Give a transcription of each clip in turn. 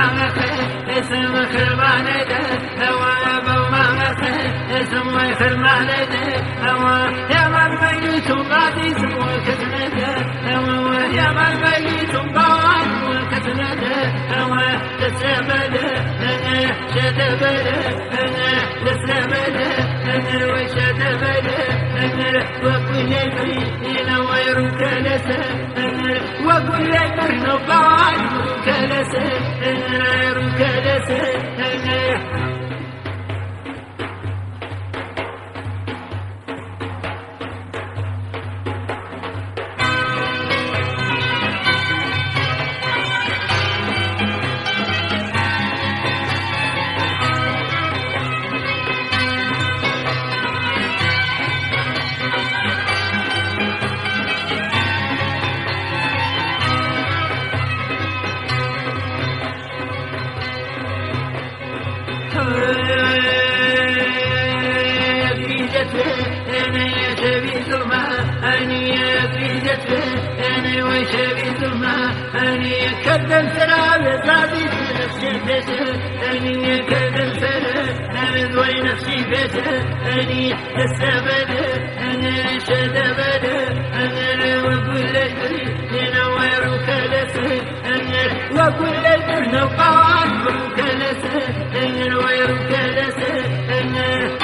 معك اسم خربان هوا بو معك اسم خربان هوا يا من بيت بعدي سمو كسنده هوا يا من بيت بعد كسنده هوا تسبله انا شدبله انا تسبله انا وشدبله انا وكل شيء نويرك لسه انا وكل شيء بعد كلسه انا كلسه انا أنا شبي ظلمة أنا في جتفه أنا وشبي ظلمة أنا كدن سراب صادي نفسي بيته أنا كدن سراب أنا ذوي نفسي بيته أنا السبده أنا شدبده أنا وكل شيء ينور كلسه أنا وكل شيء نقعد كلسه أنا وير كلسه أنا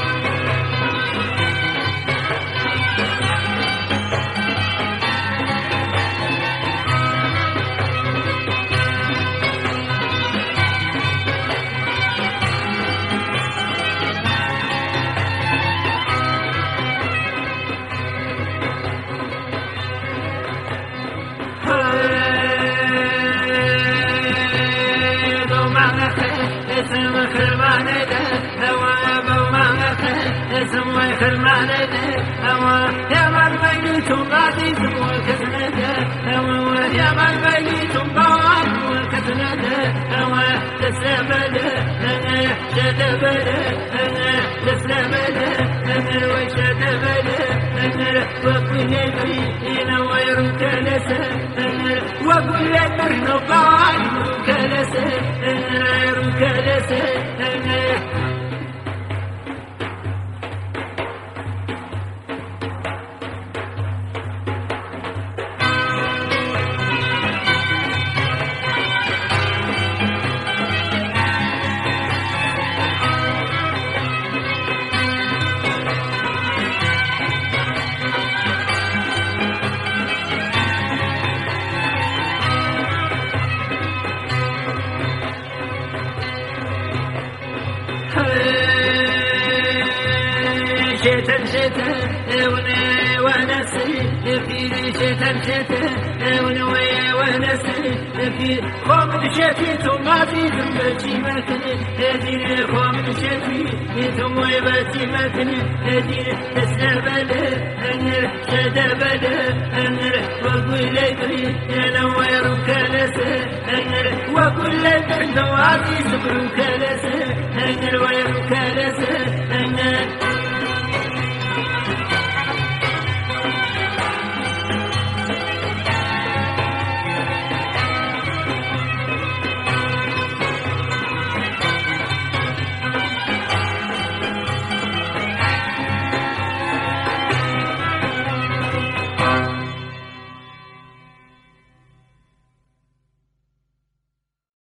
اسم خربان هوا بو معك اسم خربان هوا يا من بيت بعدي سمو كسنده هوا يا من بيت بعد كسنده هوا تسبله انا شدبله انا تسبله انا وشدبله انا وكل شيء نوير كلسه انا وكل شيء بعد كلسه انا كلسه انا شتا ونسي في شتا ونسي في خامد شتي ثم باتي مكني هذه خامد شتي ثم باتي مكني هذه تسبله أنا شدبله أنا وكل شيء ينور كلسه أنا وكل شيء نواتي سبر كلسه أنا وير كلسه أنا